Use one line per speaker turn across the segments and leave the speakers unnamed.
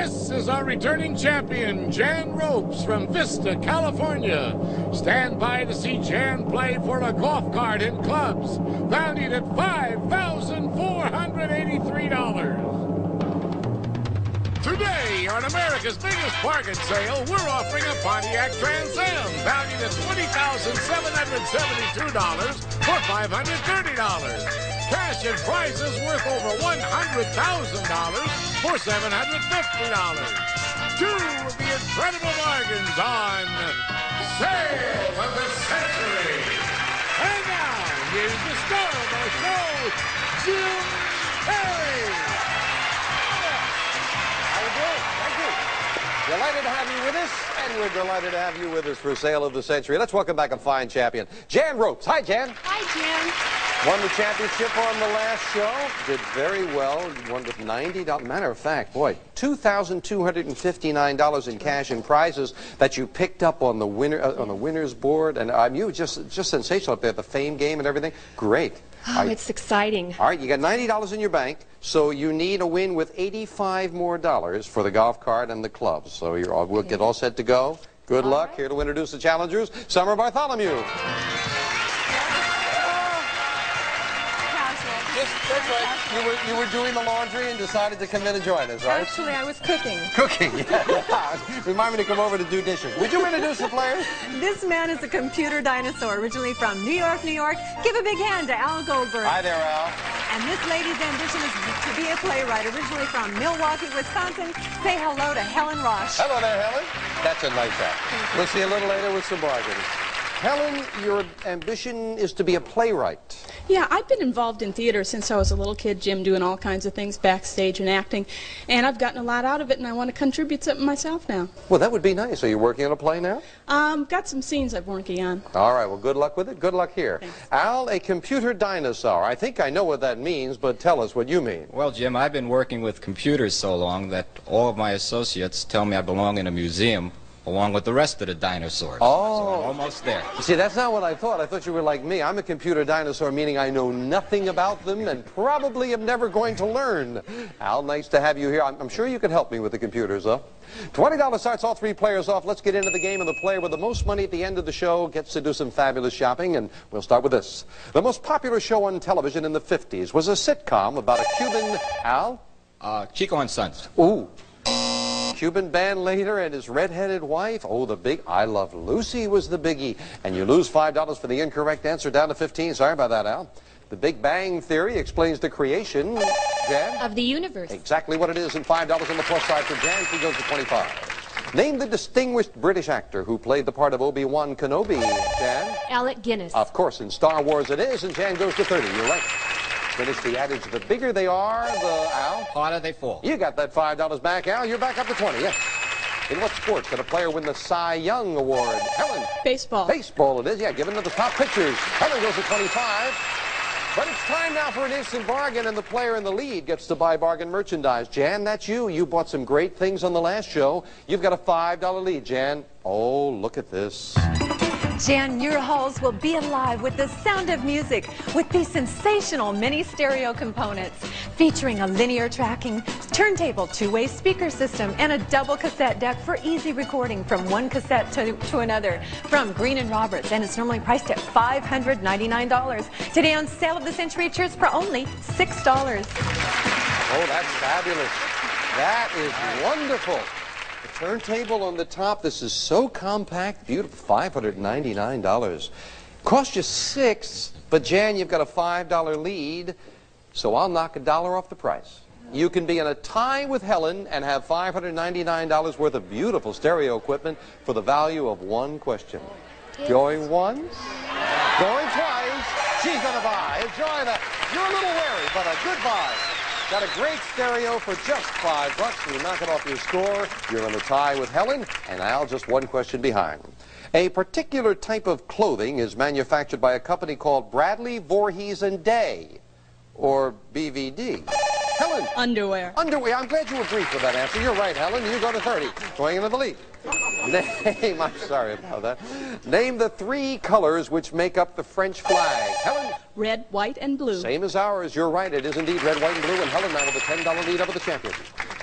This is our returning champion, Jan Ropes from Vista, California. Stand by to see Jan play for a golf cart and clubs, valued at $5,483. Today, on America's biggest bargain sale, we're offering a Pontiac Trans Am, valued at $20,772 for $530. Cash and prizes worth over $100,000 for $750. Two of the incredible bargains on Sale of the Century. And now, here's the star of our show, Jim Carrey.
How you doing? Thank you. Delighted to have you with us, and we're delighted to have you with us for Sale of the Century. Let's welcome back a fine champion, Jan Ropes. Hi, Jan.
Hi, Jim.
Won the championship on the last show. Did very well. Won with $90. Matter of fact, boy, $2,259 in cash and prizes that you picked up on the winners board, and you were just sensational up there. The fame game and everything. Great.
Oh, it's exciting.
All right, you got $90 in your bank, so you need a win with $85 more for the golf cart and the clubs. So we'll get all set to go. Good luck. Here to introduce the challengers, Summer Bartholomew. That's right. You were doing the laundry and decided to come in and join us, right?
Actually, I was cooking.
Cooking, yeah. Remind me to come over to do dishes. Would you introduce the players?
This man is a computer dinosaur, originally from New York, New York. Give a big hand to Al Goldberg.
Hi there, Al.
And this lady's ambition is to be a playwright, originally from Milwaukee, Wisconsin. Say hello to Helen Rosh.
Hello there, Helen. That's a nice hat. We'll see you a little later with some bargains. Helen, your ambition is to be a playwright.
Yeah, I've been involved in theater since I was a little kid, Jim, doing all kinds of things backstage and acting, and I've gotten a lot out of it, and I want to contribute something myself now.
Well, that would be nice. Are you working on a play now?
Got some scenes I'm working on.
All right, well, good luck with it. Good luck here.
Thanks.
Al, a computer dinosaur. I think I know what that means, but tell us what you mean.
Well, Jim, I've been working with computers so long that all of my associates tell me I belong in a museum along with the rest of the dinosaurs.
Oh.
So I'm almost there.
See, that's not what I thought. I thought you were like me. I'm a computer dinosaur, meaning I know nothing about them and probably am never going to learn. Al, nice to have you here. I'm sure you can help me with the computers, though. $20 starts all three players off. Let's get into the game, and the player with the most money at the end of the show gets to do some fabulous shopping, and we'll start with this. The most popular show on television in the 50s was a sitcom about a Cuban... Al?
Chico and Sons.
Ooh. Cuban band leader and his red-headed wife. Oh, the big I Love Lucy was the biggie. And you lose $5 for the incorrect answer, down to 15. Sorry about that, Al. The Big Bang Theory explains the creation, Jan?
Of the universe.
Exactly what it is, and $5 on the plus side for Jan. She goes to 25. Name the distinguished British actor who played the part of Obi-Wan Kenobi, Jan?
Alec Guinness.
Of course, in Star Wars it is, and Jan goes to 30. You're right. Finish the adage, the bigger they are, the, Al?
Harder they fall.
You got that $5 back, Al. You're back up to 20, yes. In what sport can a player win the Cy Young Award? Helen?
Baseball.
Baseball it is, yeah, given to the top pitchers. Helen goes to 25. But it's time now for an instant bargain, and the player in the lead gets to buy bargain merchandise. Jan, that's you. You bought some great things on the last show. You've got a $5 lead, Jan. Oh, look at this.
Jan, your halls will be alive with the sound of music with these sensational mini stereo components featuring a linear tracking, turntable, two-way speaker system, and a double cassette deck for easy recording from one cassette to another from Green & Roberts, and it's normally priced at $599. Today on Sale of the Century, it for only $6.
Oh, that's fabulous. That is wonderful. Turntable on the top. This is so compact, beautiful. $599. Cost you $6, but Jan, you've got a $5 lead, so I'll knock $1 off the price. You can be in a tie with Helen and have $599 worth of beautiful stereo equipment for the value of one question. Going once, going twice. She's gonna buy. Enjoy that. You're a little wary, but a good buy. Got a great stereo for just $5. You knock it off your score. You're in a tie with Helen, and Al just one question behind. A particular type of clothing is manufactured by a company called Bradley, Voorhees & Day, or BVD. Helen.
Underwear.
Underwear. I'm glad you were brief with that answer. You're right, Helen. You go to 30. Going into the lead. Name, I'm sorry about that. Name the three colors which make up the French flag. Helen.
Red, white, and blue.
Same as ours. You're right. It is indeed red, white, and blue. And Helen now with a $10 lead over the champion.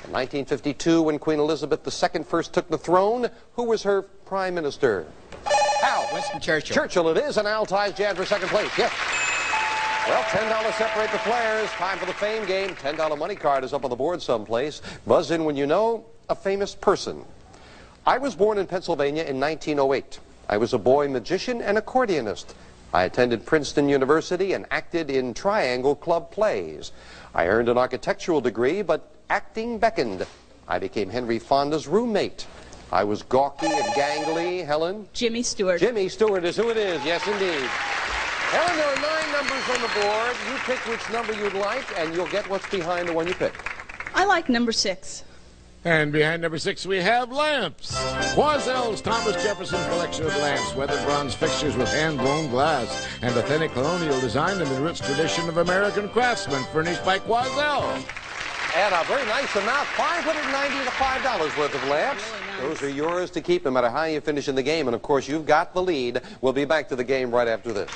In 1952, when Queen Elizabeth II first took the throne, who was her prime minister? Al.
Winston Churchill.
Churchill it is, and Al ties Jan for second place. Yes. Well, $10 separate the players. Time for the fame game. $10 money card is up on the board someplace. Buzz in when you know a famous person. I was born in Pennsylvania in 1908. I was a boy magician and accordionist. I attended Princeton University and acted in Triangle Club plays. I earned an architectural degree, but acting beckoned. I became Henry Fonda's roommate. I was gawky and gangly. Helen?
Jimmy Stewart.
Jimmy Stewart is who it is. Yes, indeed. Helen, there are 9 numbers on the board. You pick which number you'd like, and you'll get what's behind the one you pick.
I like number 6.
And behind number 6, we have lamps. Quoizel's Thomas Jefferson collection of lamps, weathered bronze fixtures with hand-blown glass, and authentic colonial design in the rich tradition of American craftsmen, furnished by Quoizel.
And a very nice amount, $595 worth of lamps.
Really nice.
Those are yours to keep no matter how you finish in the game. And, of course, you've got the lead. We'll be back to the game right after this.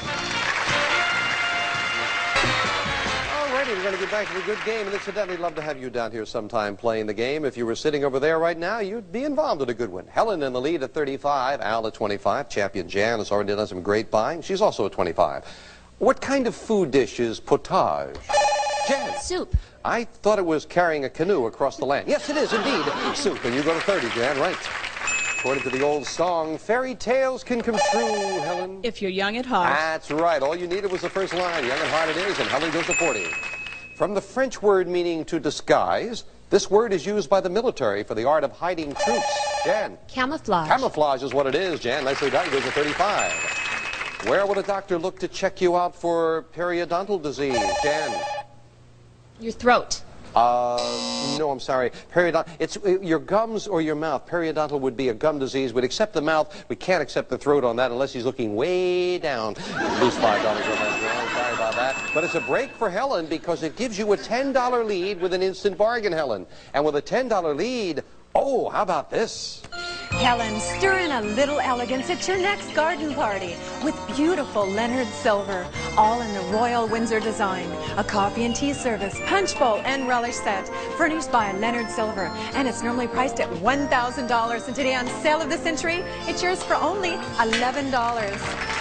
We're going to get back to the good game, and incidentally, love to have you down here sometime playing the game. If you were sitting over there right now, you'd be involved in a good one. Helen in the lead at 35, Al at 25. Champion Jan has already done some great buying. She's also at 25. What kind of food dish is potage? Jan.
Soup.
I thought it was carrying a canoe across the land. Yes, it is indeed soup, and you go to 30, Jan, right. According to the old song, fairy tales can come true, Helen.
If you're young at heart.
That's right. All you needed was the first line. Young at heart it is, and Helen goes to 40. From the French word meaning to disguise, this word is used by the military for the art of hiding troops. Jan.
Camouflage.
Camouflage is what it is, Jan. Nicely done. Goes to 35. Where would a doctor look to check you out for periodontal disease, Jan?
Your throat.
No, I'm sorry. It's your gums or your mouth. Periodontal would be a gum disease. We'd accept the mouth. We can't accept the throat on that unless he's looking way down. Lose $5 on that. Sorry about that. But it's a break for Helen because it gives you a $10 lead with an instant bargain, Helen. And with a $10 lead, oh, how about this?
Helen, stir in a little elegance at your next garden party with beautiful Leonard silver, all in the Royal Windsor design. A coffee and tea service, punch bowl, and relish set, furnished by Leonard Silver. And it's normally priced at $1,000. And today on Sale of the Century, it's yours for only $11.
$11?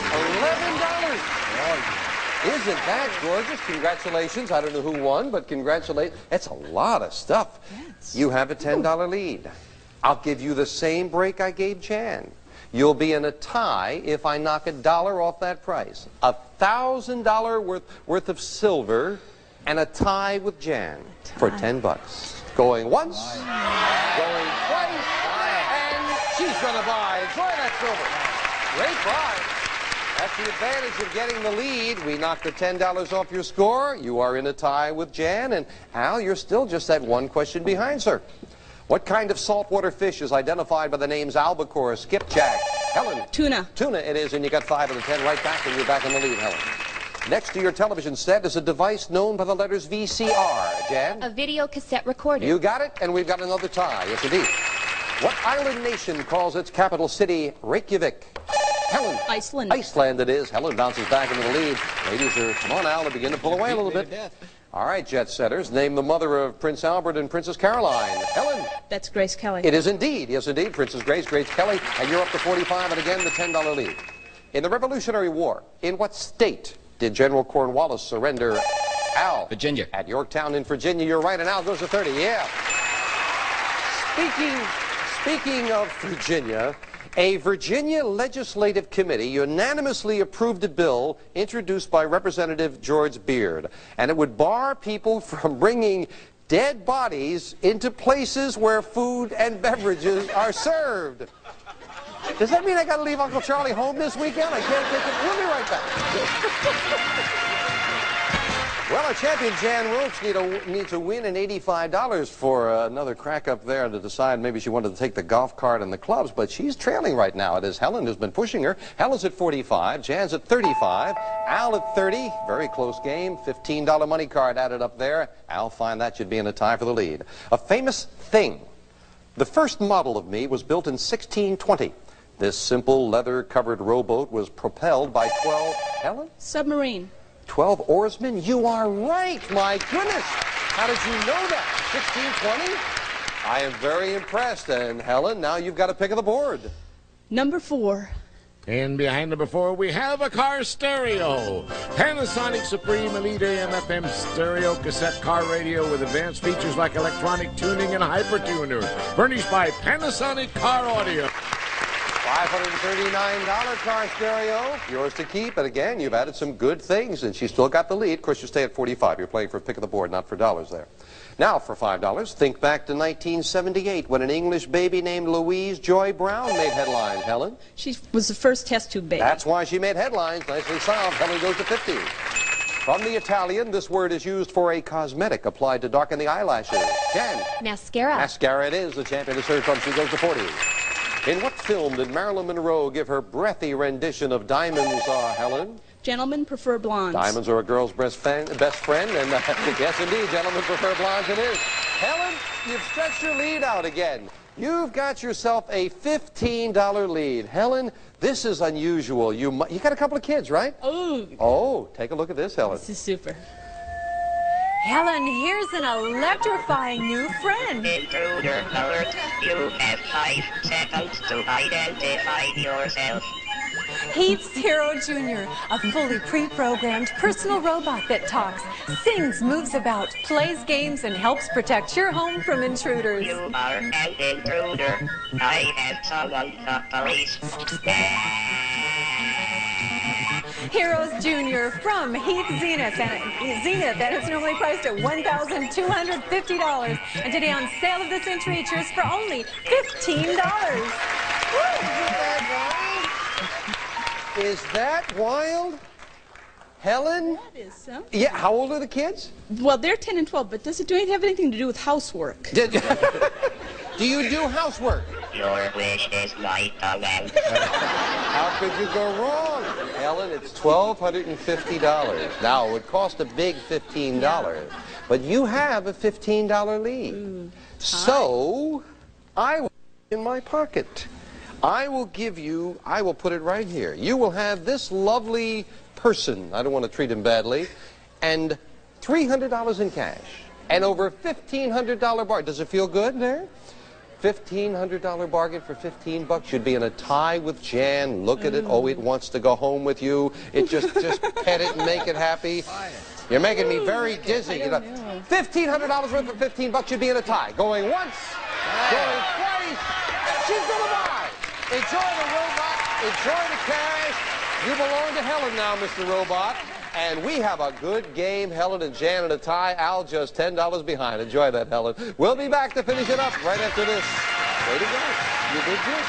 Isn't that gorgeous? Congratulations. I don't know who won, but congratulations. That's a lot of stuff.
Yes.
You have a $10 lead. I'll give you the same break I gave Jan. You'll be in a tie if I knock $1 off that price. $1,000 worth of silver and a tie with Jan for $10. Going once, going twice, and she's going to buy. Enjoy that silver. Great buy. That's the advantage of getting the lead. We knocked the $10 off your score. You are in a tie with Jan, and Al, you're still just that one question behind, sir. What kind of saltwater fish is identified by the names albacore, skipjack? Helen?
Tuna.
Tuna it is, and you got 5 of the 10 right back, and you're back in the lead, Helen. Next to your television set is a device known by the letters VCR. Jan?
A video cassette recorder.
You got it, and we've got another tie. Yes, indeed. What island nation calls its capital city Reykjavik? Helen?
Iceland.
Iceland it is. Helen bounces back into the lead. Ladies are, come on, Al, to begin to pull away a little bit. All right, jet setters, name the mother of Prince Albert and Princess Caroline. Helen?
That's Grace Kelly.
It is indeed. Yes, indeed. Princess Grace Kelly, and you're up to 45, and again, the $10 lead. In the Revolutionary War, in what state did General Cornwallis surrender? Al?
Virginia.
At Yorktown in Virginia, you're right, and Al goes to 30. Yeah. Speaking of Virginia, a Virginia legislative committee unanimously approved a bill introduced by Representative George Beard, and it would bar people from bringing dead bodies into places where food and beverages are served. Does that mean I got to leave Uncle Charlie home this weekend? I can't take it. We'll be right back. Well, our champion Jan Roach needs a win and $85 for another crack up there to decide maybe she wanted to take the golf cart and the clubs, but she's trailing right now. It is Helen who's been pushing her. Helen's at 45, Jan's at 35, Al at 30. Very close game. $15 money card added up there. Al find that should be in a tie for the lead. A famous thing. The first model of me was built in 1620. This simple leather-covered rowboat was propelled by 12... Helen?
Submarine.
12 oarsmen? You are right! My goodness! How did you know that? 1620? I am very impressed. And Helen, now you've got a pick of the board.
Number 4.
And behind number 4, we have a car stereo. Panasonic Supreme Elite AM/FM stereo cassette car radio with advanced features like electronic tuning and hypertuner. Furnished by Panasonic Car Audio.
$539 car stereo. Yours to keep. And again, you've added some good things, and she's still got the lead. Of course, you stay at 45. You're playing for a pick of the board, not for dollars there. Now, for $5, think back to 1978 when an English baby named Louise Joy Brown made headlines. Helen?
She was the first test tube baby.
That's why she made headlines. Nicely solved. Helen goes to 50. From the Italian, this word is used for a cosmetic applied to darken the eyelashes. Jen?
Mascara.
Mascara it is. The champion is heard from. She goes to 40. In what film did Marilyn Monroe give her breathy rendition of Diamonds, Helen?
Gentlemen prefer blondes.
Diamonds are a girl's best friend, and yes, indeed, gentlemen prefer blondes it is. Helen, you've stretched your lead out again. You've got yourself a $15 lead. Helen, this is unusual. You got a couple of kids, right? Oh, take a look at this, Helen.
This is super.
Helen, here's an electrifying new friend.
Intruder alert. You have 5 seconds to identify yourself.
Heath Hero Jr., a fully pre-programmed personal robot that talks, sings, moves about, plays games, and helps protect your home from intruders.
You are an intruder. I have summoned the police.
Heroes Jr. from Heath Zenith, that is normally priced at $1,250. And today on Sale of the Century, it's yours for only $15.
Is that wild? Helen?
That is so.
Yeah, how old are the kids?
Well, they're 10 and 12, but does it have anything to do with housework?
Do you do housework?
Your wish is my command.
How could you go wrong? Helen, it's $1,250. Now, it would cost a big $15, but you have a $15 lead. So, I will in my pocket. I will put it right here. You will have this lovely person, I don't want to treat him badly, and $300 in cash, and over $1,500 bargain. Does it feel good there? $1,500 bargain for $15. You'd be in a tie with Jan. Look at it. Oh, it wants to go home with you. It just pet it and make it happy. You're making me very dizzy. You know, $1,500 worth of $15. You'd be in a tie. Going once, going twice. She's gonna buy. Enjoy the robot. Enjoy the cash. You belong to Helen now, Mr. Robot. And we have a good game. Helen and Jan in a tie. Al just $10 behind. Enjoy that, Helen. We'll be back to finish it up right after this. Way to go. You did good.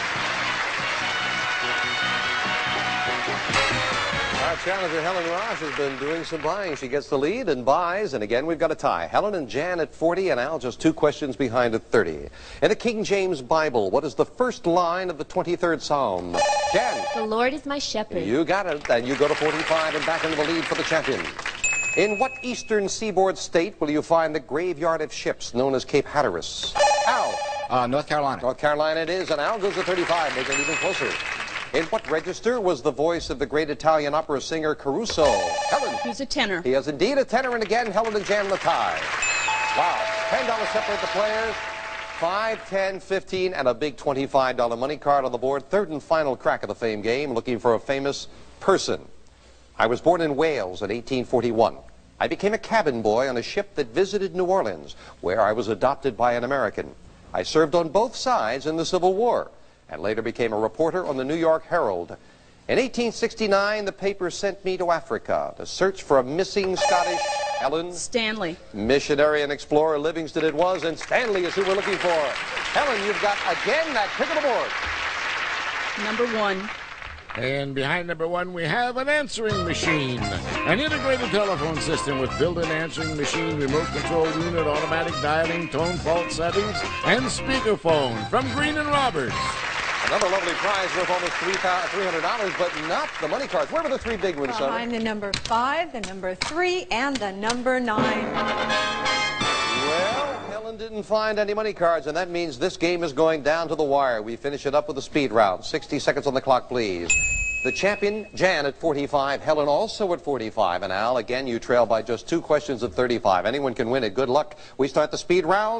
Our challenger, Helen Ross, has been doing some buying. She gets the lead and buys. And again, we've got a tie. Helen and Jan at 40 and Al just 2 questions behind at 30. In the King James Bible, what is the first line of the 23rd Psalm? Jan.
The Lord is my shepherd.
You got it. And you go to 45 and back into the lead for the champion. In what eastern seaboard state will you find the graveyard of ships known as Cape Hatteras? Al.
North Carolina.
North Carolina it is, and Al goes to 35, making it even closer. In what register was the voice of the great Italian opera singer Caruso? Helen.
He's a tenor.
He is indeed a tenor, and again, Helen and Jan in the tie. Wow. $10 separate the players. 5, 10, 15, and a big $25 money card on the board. Third and final crack of the fame game, looking for a famous person. I was born in Wales in 1841. I became a cabin boy on a ship that visited New Orleans, where I was adopted by an American. I served on both sides in the Civil War, and later became a reporter on the New York Herald. In 1869, the paper sent me to Africa to search for a missing Scottish Helen.
Stanley.
Missionary and explorer Livingston it was, and Stanley is who we're looking for. Helen, you've got again that pick of the board.
Number 1.
And behind number 1, we have an answering machine. An integrated telephone system with built-in answering machine, remote control unit, automatic dialing, tone fault settings, and speakerphone from Green & Roberts.
Another lovely prize worth almost $300, but not the money cards. Where were the 3 big ones, Summer?
Behind the number 5, the number 3, and the number 9.
Well, Helen didn't find any money cards, and that means this game is going down to the wire. We finish it up with a speed round. 60 seconds on the clock, please. The champion, Jan, at 45. Helen also at 45. And Al, again, you trail by just 2 questions at 35. Anyone can win it. Good luck. We start the speed round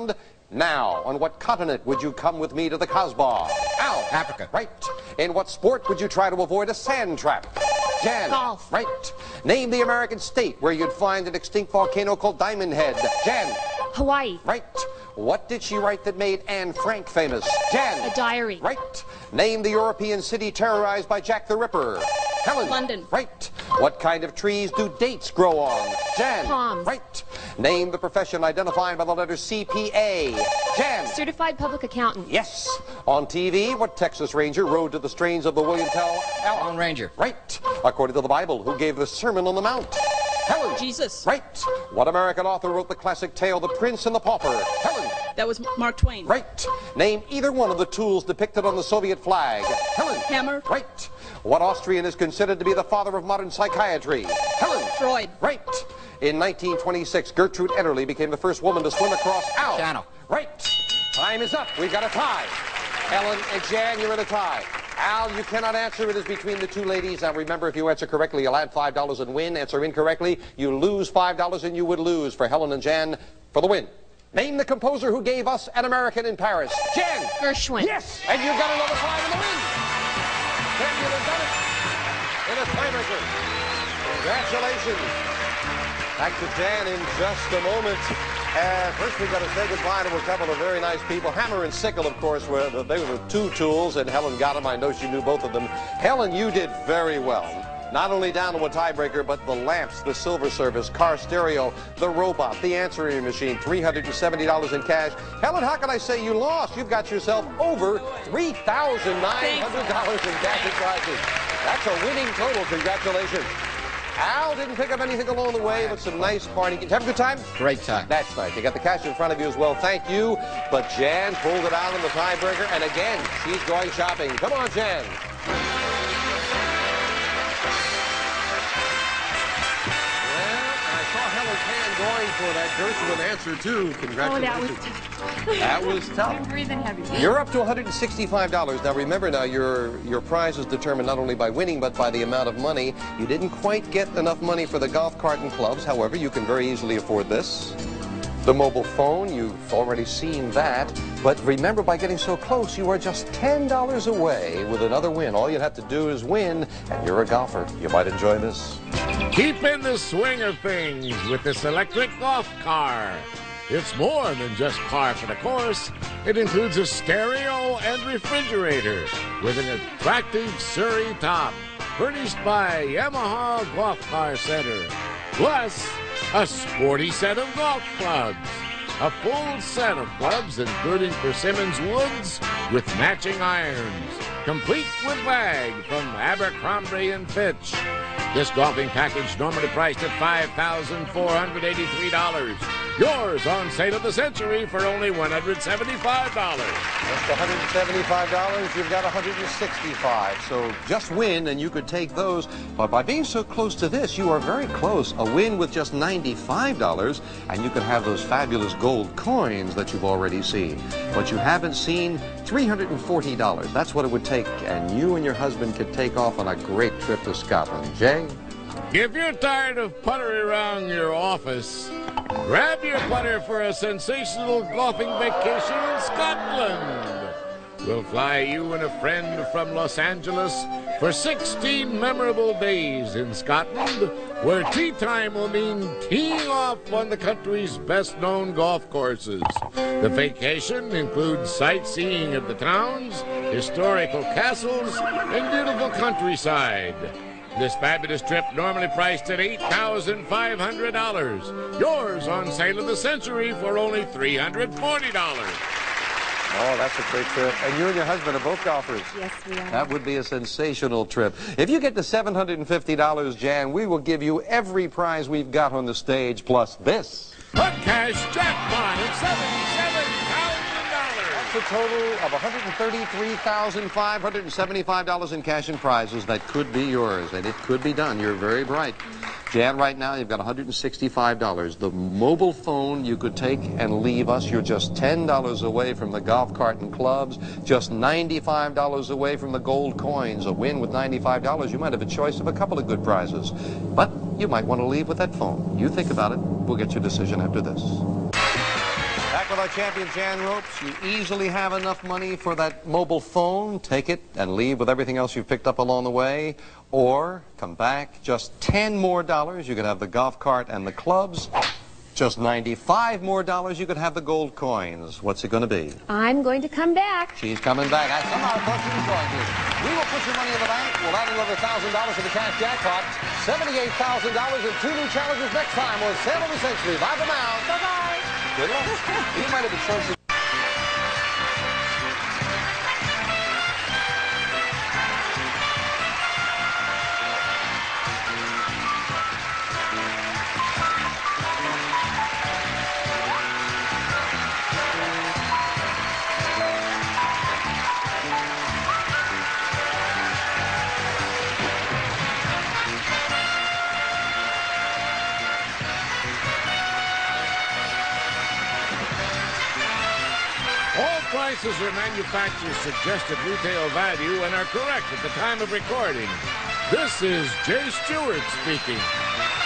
Now, on what continent would you come with me to the Casbah? Al.
Africa.
Right. In what sport would you try to avoid a sand trap? Jan.
Golf.
Right. Name the American state where you'd find an extinct volcano called Diamond Head. Jan.
Hawaii.
Right. What did she write that made Anne Frank famous? Jan.
A diary.
Right. Name the European city terrorized by Jack the Ripper. Helen.
London.
Right. What kind of trees do dates grow on? Jan.
Palms.
Right. Name the profession identified by the letter CPA. Jan.
Certified public accountant.
Yes. On TV, what Texas Ranger rode to the strains of the William Tell?
Lone Ranger.
Right. According to the Bible, who gave the Sermon on the Mount? Helen.
Jesus.
Right. What American author wrote the classic tale The Prince and the Pauper? Helen.
That was Mark Twain.
Right. Name either one of the tools depicted on the Soviet flag. Helen.
Hammer.
Right. What Austrian is considered to be the father of modern psychiatry? Helen.
Freud.
Right. In 1926, Gertrude Ederle became the first woman to swim across Al.
Channel.
Right. Time is up. We've got a tie. Ellen and Jan, you're in a tie. Al, you cannot answer. It is between the two ladies. Now remember, if you answer correctly, you'll add $5 and win. Answer incorrectly, you lose $5 and you would lose for Helen and Jan for the win. Name the composer who gave us An American in Paris. Jan!
Gershwin.
Yes! And you've got another $5 in the win. Champion has done it in a tiebreaker. Congratulations. Back to Jan in just a moment. First, we've got to say goodbye to a couple of very nice people. Hammer and sickle, of course, they were the two tools, and Helen got them. I know she knew both of them. Helen, you did very well. Not only down to a tiebreaker, but the lamps, the silver service, car stereo, the robot, the answering machine, $370 in cash. Helen, how can I say you lost? You've got yourself over $3,900 in cash and prizes. That's a winning total. Congratulations. Al didn't pick up anything along the way, but some nice party. Did you have a good time?
Great time.
That's nice. You got the cash in front of you as well. Thank you. But Jan pulled it out in the tiebreaker, and again, she's going shopping. Come on, Jan. Going for that Gershwin answer, too. Congratulations.
Oh,
that was tough.
I'm breathing heavy.
You're up to $165. Now, remember, your prize is determined not only by winning, but by the amount of money. You didn't quite get enough money for the golf cart and clubs. However, you can very easily afford this. The mobile phone, you've already seen that. But remember, by getting so close, you are just $10 away with another win. All you have to do is win, and you're a golfer. You might enjoy this.
Keep in the swing of things with this electric golf car. It's more than just par for the course. It includes a stereo and refrigerator with an attractive Surrey top, furnished by Yamaha Golf Car Center. Plus, a sporty set of golf clubs. A full set of clubs, including Persimmons Woods with matching irons, complete with bag from Abercrombie & Fitch. This golfing package normally priced at $5,483. Yours on sale of the century for only $175.
Just $175, you've got $165. So just win, and you could take those. But by being so close to this, you are very close. A win with just $95, and you can have those fabulous gold coins that you've already seen. What you haven't seen, $340. That's what it would take, and you and your husband could take off on a great trip to Scotland. Jay?
If you're tired of puttering around your office, grab your putter for a sensational golfing vacation in Scotland. We'll fly you and a friend from Los Angeles for 16 memorable days in Scotland, where tee time will mean teeing off on the country's best-known golf courses. The vacation includes sightseeing of the towns, historical castles, and beautiful countryside. This fabulous trip normally priced at $8,500. Yours on sale of the century for only $340.
Oh, that's a great trip. And you and your husband are both golfers.
Yes, we are.
That would be a sensational trip. If you get to $750, Jan, we will give you every prize we've got on the stage, plus this.
A cash jackpot of $77,000.
That's a total of $133,575 in cash and prizes that could be yours, and it could be done. You're very bright. Jan, right now you've got $165. The mobile phone you could take and leave us. You're just $10 away from the golf cart and clubs, just $95 away from the gold coins. A win with $95, you might have a choice of a couple of good prizes. But you might want to leave with that phone. You think about it. We'll get your decision after this. Back with our champion, Jan Ropes. You easily have enough money for that mobile phone. Take it and leave with everything else you've picked up along the way. Or come back, just $10 more. You could have the golf cart and the clubs. Just $95 more. You could have the gold coins. What's it going to be?
I'm going to come back.
She's coming back. I somehow thought she was going to. We will put your money in the bank. We'll add another $1,000 to the cash jackpot. $78,000 and 2 new challenges next time on Sale of the Century. Bye for now.
Bye-bye.
Good luck. You might have a chance to...
All prices are manufacturer's suggested retail value and are correct at the time of recording. This is Jay Stewart speaking.